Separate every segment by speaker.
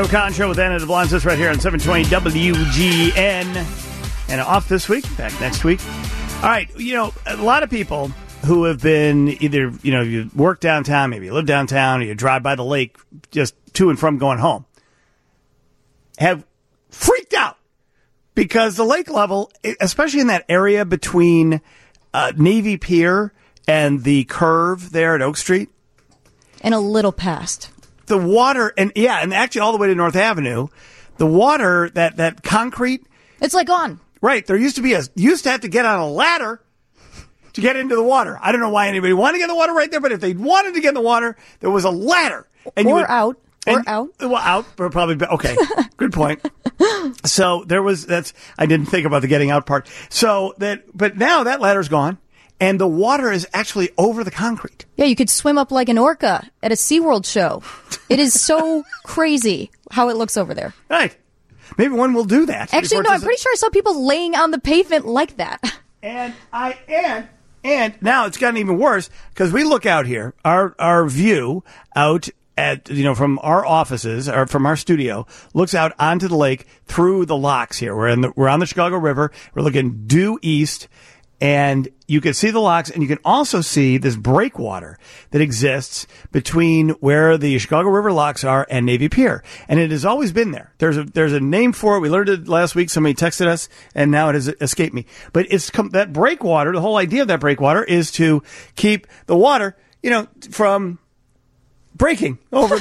Speaker 1: Kahn Show with Anna DeBlancis right here on 720 WGN. And off this week, back next week. All right, a lot of people who have been either, you work downtown, maybe you live downtown, or you drive by the lake just to and from going home, have freaked out because the lake level, especially in that area between Navy Pier and the curve there at Oak Street.
Speaker 2: And a little past.
Speaker 1: The water, and actually all the way to North Avenue, the water, that concrete.
Speaker 2: It's like gone.
Speaker 1: Right. There used to have to get on a ladder to get into the water. I don't know why anybody wanted to get in the water right there, but if they wanted to get in the water, there was a ladder. And
Speaker 2: out.
Speaker 1: Well, out, but probably, okay. Good point. So I didn't think about the getting out part. But now that ladder's gone. And the water is actually over the concrete.
Speaker 2: Yeah, you could swim up like an orca at a SeaWorld show. It is so crazy how it looks over there.
Speaker 1: Right. Maybe one will do that.
Speaker 2: Actually, no, I'm pretty sure I saw people laying on the pavement like that.
Speaker 1: And now it's gotten even worse because we look out here, our view out at, from our offices or from our studio looks out onto the lake through the locks here. We're on the Chicago River. We're looking due east. And you can see the locks, and you can also see this breakwater that exists between where the Chicago River locks are and Navy Pier. And it has always been there. There's a name for it. We learned it last week. Somebody texted us, and now it has escaped me. But it's that breakwater. The whole idea of that breakwater is to keep the water, from breaking keep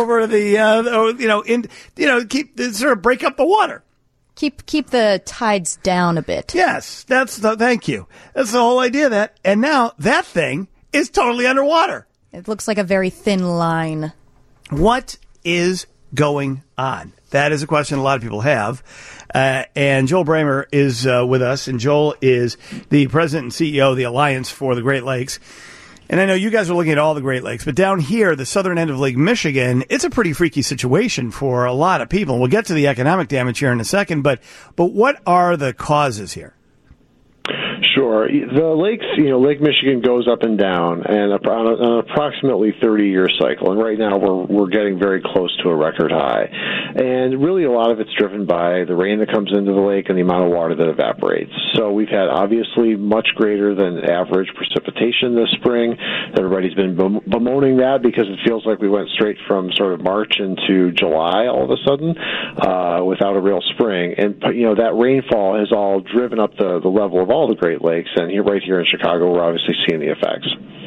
Speaker 1: sort of break up the water.
Speaker 2: Keep the tides down a bit.
Speaker 1: Yes, thank you. That's the whole idea of that. And now that thing is totally underwater.
Speaker 2: It looks like a very thin line.
Speaker 1: What is going on? That is a question a lot of people have. And Joel Bramer is with us, and Joel is the president and CEO of the Alliance for the Great Lakes. And I know you guys are looking at all the Great Lakes, but down here, the southern end of Lake Michigan, it's a pretty freaky situation for a lot of people. We'll get to the economic damage here in a second, but what are the causes here?
Speaker 3: Sure. The lakes, Lake Michigan goes up and down, and on an approximately 30-year cycle. And right now, we're getting very close to a record high. And really, a lot of it's driven by the rain that comes into the lake and the amount of water that evaporates. So we've had obviously much greater than average precipitation this spring. Everybody's been bemoaning that because it feels like we went straight from sort of March into July all of a sudden without a real spring. And that rainfall has all driven up the level of all the Great Lakes, and right here in Chicago, we're obviously seeing the effects.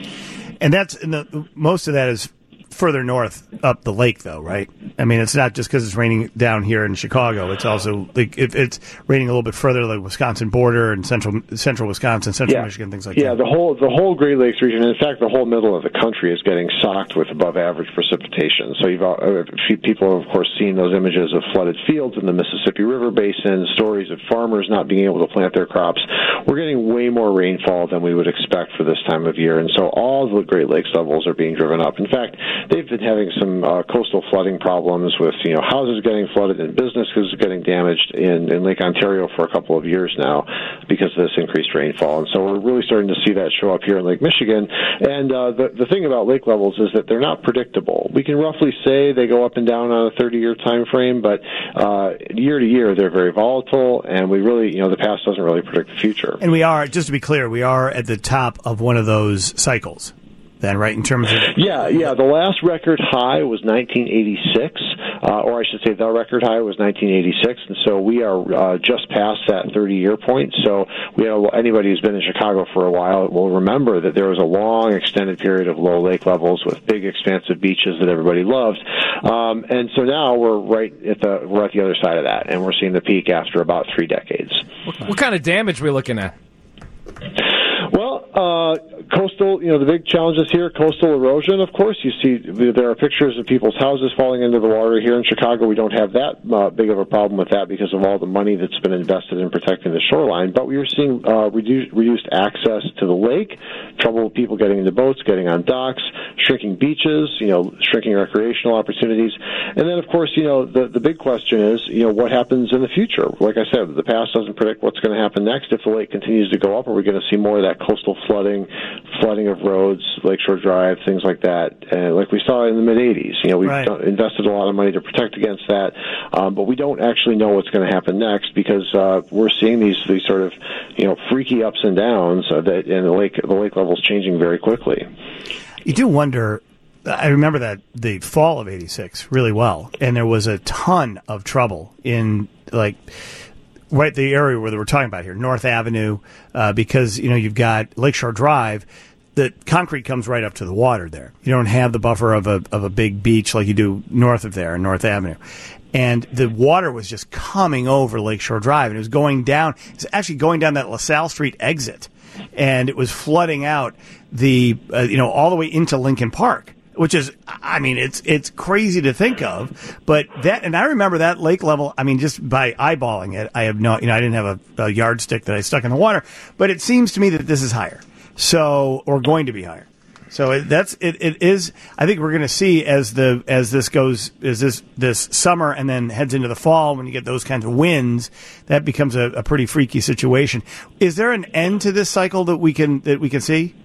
Speaker 1: And most of that is further north up the lake, though, right? I mean, it's not just because it's raining down here in Chicago. It's also if it's raining a little bit further, like Wisconsin border and central Wisconsin, central Michigan, things like that.
Speaker 3: Yeah, the whole Great Lakes region, in fact, the whole middle of the country is getting socked with above average precipitation. So people have, of course, seen those images of flooded fields in the Mississippi River Basin, stories of farmers not being able to plant their crops. We're getting way more rainfall than we would expect for this time of year, and so all the Great Lakes levels are being driven up. In fact, they've been having some coastal flooding problems with houses getting flooded and businesses getting damaged in Lake Ontario for a couple of years now because of this increased rainfall. And so we're really starting to see that show up here in Lake Michigan. And the thing about lake levels is that they're not predictable. We can roughly say they go up and down on a 30-year time frame, but year to year they're very volatile, and we really, the past doesn't really predict the future.
Speaker 1: And we are, just to be clear, we are at the top of one of those cycles. Then, right, in terms of...
Speaker 3: Yeah, the last record high was 1986, or I should say the record high was 1986, and so we are just past that 30-year point. So anybody who's been in Chicago for a while will remember that there was a long, extended period of low lake levels with big, expansive beaches that everybody loved. And so now we're at the other side of that, and we're seeing the peak after about 3 decades.
Speaker 4: What kind of damage are we looking at?
Speaker 3: Well, coastal, the big challenges here, coastal erosion, of course. You see there are pictures of people's houses falling into the water. Here in Chicago, we don't have that big of a problem with that because of all the money that's been invested in protecting the shoreline. But we are seeing reduced access to the lake, trouble with people getting into boats, getting on docks, shrinking beaches, shrinking recreational opportunities. And then, of course, the big question is, what happens in the future? Like I said, the past doesn't predict what's going to happen next. If the lake continues to go up, are we going to see more of that coastal flooding, flooding of roads, Lakeshore Drive, things like that, like we saw in the mid-'80s. We've invested a lot of money to protect against that, but we don't actually know what's going to happen next because we're seeing these sort of freaky ups and downs and the lake level's changing very quickly.
Speaker 1: You do wonder. I remember that the fall of '86 really well, and there was a ton of trouble in right the area where we're talking about here, North Avenue, because you've got Lakeshore Drive. The concrete comes right up to the water there. You don't have the buffer of a big beach like you do north of there, North Avenue. And the water was just coming over Lakeshore Drive, and it was going down. It's actually going down that LaSalle Street exit, and it was flooding out the all the way into Lincoln Park. Which is, it's crazy to think of, but and I remember that lake level, just by eyeballing it, I have I didn't have a yardstick that I stuck in the water, but it seems to me that this is higher, or going to be higher. So it is, I think we're going to see as this goes, this summer and then heads into the fall, when you get those kinds of winds, that becomes a pretty freaky situation. Is there an end to this cycle that we can see?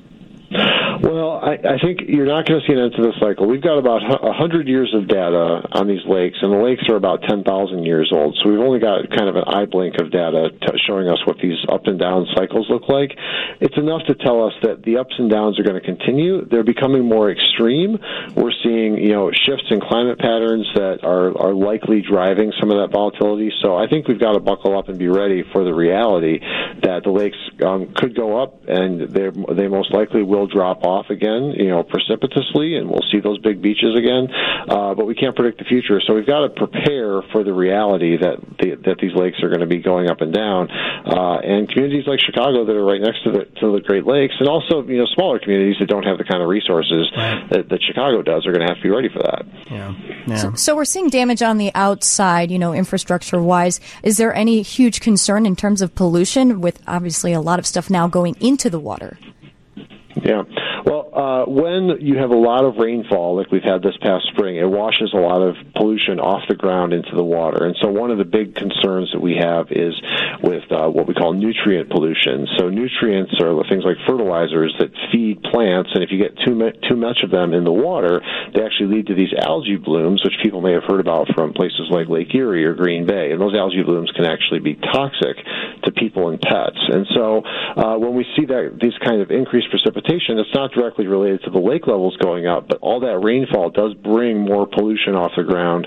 Speaker 3: Well, I think you're not going to see an end to this cycle. We've got about 100 years of data on these lakes, and the lakes are about 10,000 years old. So we've only got kind of an eye blink of data showing us what these up and down cycles look like. It's enough to tell us that the ups and downs are going to continue. They're becoming more extreme. We're seeing, shifts in climate patterns that are likely driving some of that volatility. So I think we've got to buckle up and be ready for the reality that the lakes could go up, and they most likely will drop off again, precipitously, and we'll see those big beaches again. But we can't predict the future, so we've got to prepare for the reality that these lakes are going to be going up and down. And communities like Chicago that are right next to the Great Lakes, and also smaller communities that don't have the kind of resources that Chicago does, are going to have to be ready for that.
Speaker 2: Yeah. So we're seeing damage on the outside, infrastructure-wise. Is there any huge concern in terms of pollution, with obviously a lot of stuff now going into the water?
Speaker 3: Yeah. Well, when you have a lot of rainfall, like we've had this past spring, it washes a lot of pollution off the ground into the water. And so one of the big concerns that we have is with what we call nutrient pollution. So nutrients are things like fertilizers that feed plants, and if you get too much of them in the water, they actually lead to these algae blooms, which people may have heard about from places like Lake Erie or Green Bay. And those algae blooms can actually be toxic to people and pets. And so when we see these kind of increased precipitation, it's not directly related to the lake levels going up, but all that rainfall does bring more pollution off the ground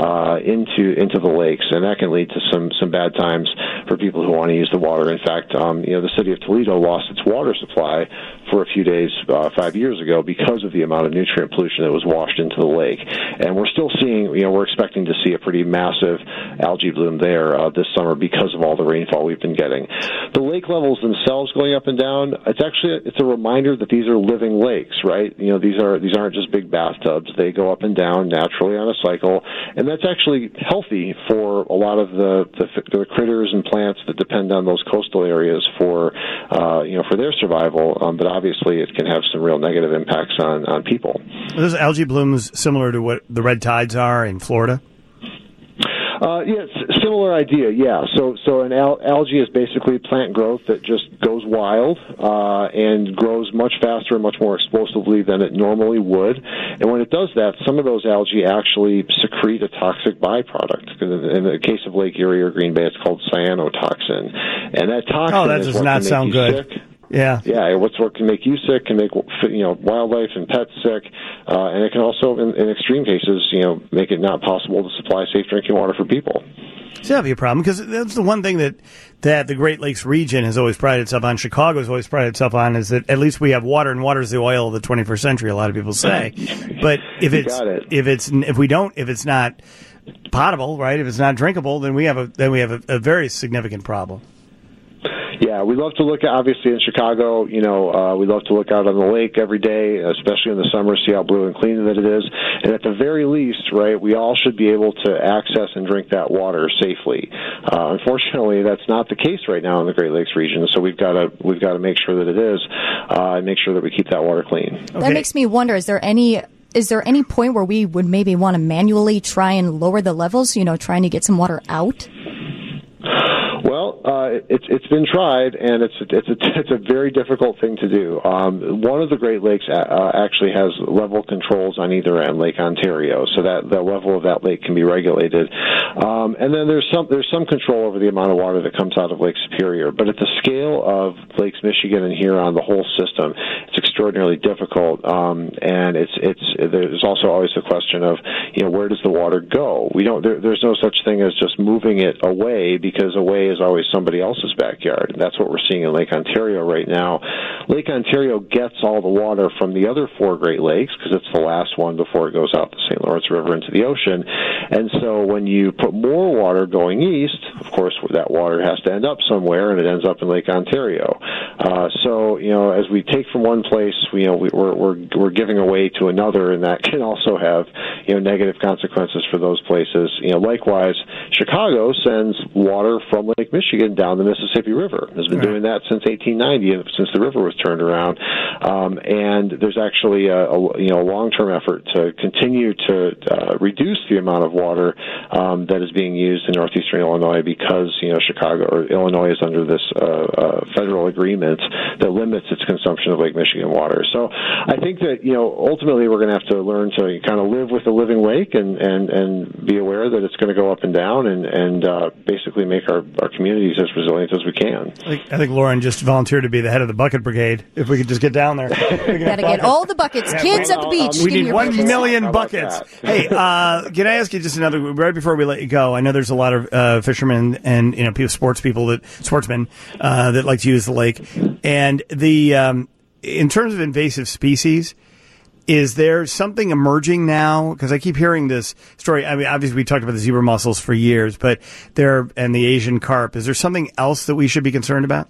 Speaker 3: into the lakes, and that can lead to some bad times for people who want to use the water. In fact, the city of Toledo lost its water supply for a few days 5 years ago because of the amount of nutrient pollution that was washed into the lake. And we're still seeing, we're expecting to see a pretty massive algae bloom there this summer because of all the rainfall we've been getting. The lake levels themselves going up and down, it's a reminder that these are living lakes, right? These aren't just big bathtubs. They go up and down naturally on a cycle, and that's actually healthy for a lot of the critters and plants that depend on those coastal areas for their survival. But obviously, it can have some real negative impacts on people.
Speaker 1: Are those algae blooms similar to what the red tides are in Florida?
Speaker 3: It's similar idea, yeah. So an algae is basically plant growth that just goes wild and grows much faster and much more explosively than it normally would. And when it does that, some of those algae actually secrete a toxic byproduct. In the case of Lake Erie or Green Bay, it's called cyanotoxin. And that toxin
Speaker 1: that does not sound good.
Speaker 3: Sick.
Speaker 1: Yeah.
Speaker 3: What can make you sick can make wildlife and pets sick, and it can also, in extreme cases, make it not possible to supply safe drinking water for people.
Speaker 1: So that'd be a problem, because that's the one thing that the Great Lakes region has always prided itself on. Chicago has always prided itself on, is that at least we have water, and water is the oil of the 21st century. A lot of people say, but if it's not potable, right? If it's not drinkable, then we have a very significant problem.
Speaker 3: Yeah, we love to look at, obviously in Chicago, we love to look out on the lake every day, especially in the summer, see how blue and clean that it is. And at the very least, right, we all should be able to access and drink that water safely. Unfortunately, that's not the case right now in the Great Lakes region, so we've got to make sure that it is, and make sure that we keep that water clean.
Speaker 2: Okay. That makes me wonder, is there any point where we would maybe want to manually try and lower the levels, trying to get some water out?
Speaker 3: Well, It's been tried, and it's a very difficult thing to do. One of the Great Lakes actually has level controls on either end, Lake Ontario, so that the level of that lake can be regulated. And then there's some control over the amount of water that comes out of Lake Superior. But at the scale of Lakes Michigan and Huron, the whole system, it's extraordinarily difficult. And there's also always the question of, where does the water go? There's no such thing as just moving it away, because away is always somebody else's backyard. And that's what we're seeing in Lake Ontario right now. Lake Ontario gets all the water from the other four Great Lakes, because it's the last one before it goes out the St. Lawrence River into the ocean. And so when you put more water going east, of course, that water has to end up somewhere, and it ends up in Lake Ontario. So, as we take from one place, we're giving away to another, and that can also have, negative consequences for those places. Likewise, Chicago sends water from Lake Michigan down the Mississippi River. Has been doing that since 1890, since the river was turned around. And there's actually a long-term effort to continue to reduce the amount of water that is being used in northeastern Illinois, because Chicago or Illinois is under this federal agreement that limits its consumption of Lake Michigan water. So I think that ultimately we're going to have to learn to kind of live with the living lake and be aware that it's going to go up and down, and basically make our communities as resilient as we can.
Speaker 1: I think Lauren just volunteered to be the head of the bucket brigade. If we could just get down there, we
Speaker 2: got to get all the buckets. Kids at the beach.
Speaker 1: We need 1 million buckets. Hey, can I ask you just another? Right before we let you go, I know there's a lot of fishermen and sportsmen that like to use the lake, and the in terms of invasive species. Is there something emerging now? Because I keep hearing this story. I mean, obviously we talked about the zebra mussels for years, but and the Asian carp. Is there something else that we should be concerned about?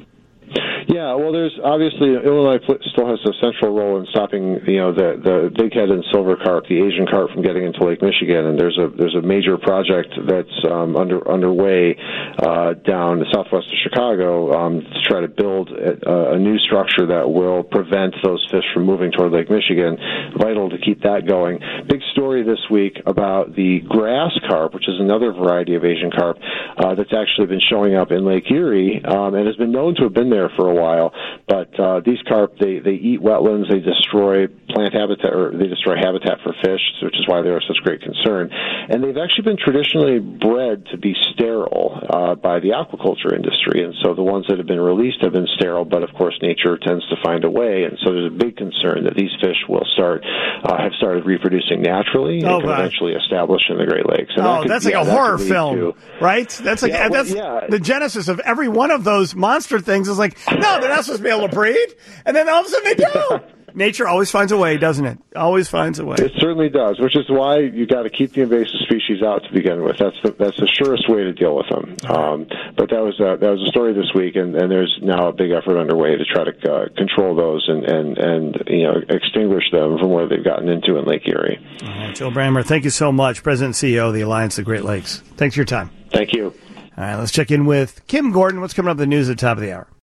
Speaker 3: Yeah, well, there's obviously Illinois still has a central role in stopping, the bighead and silver carp, the Asian carp, from getting into Lake Michigan, and there's a major project that's underway down southwest of Chicago to try to build a new structure that will prevent those fish from moving toward Lake Michigan. Vital to keep that going. Big story this week about the grass carp, which is another variety of Asian carp that's actually been showing up in Lake Erie and has been known to have been there for a while, but these carp, they eat wetlands, they destroy plant habitat, or they destroy habitat for fish, which is why they're of such great concern. And they've actually been traditionally bred to be sterile by the aquaculture industry, and so the ones that have been released have been sterile, but of course nature tends to find a way, and so there's a big concern that these fish will have started reproducing naturally and can eventually establish in the Great Lakes. And
Speaker 1: that's like a horror film, right? That's like the genesis of every one of those monster things is like, no, they're not supposed to be able to breed, and then all of a sudden they do. Nature always finds a way, doesn't it? Always finds a way.
Speaker 3: It certainly does, which is why you got to keep the invasive species out to begin with. That's the surest way to deal with them. But that was a story this week, and there's now a big effort underway to try to control those and extinguish them from where they've gotten into in Lake Erie.
Speaker 1: All right, Joe Brammer, thank you so much, President and CEO of the Alliance of Great Lakes. Thanks for your time.
Speaker 3: Thank you.
Speaker 1: All right, let's check in with Kim Gordon. What's coming up in the news at the top of the hour?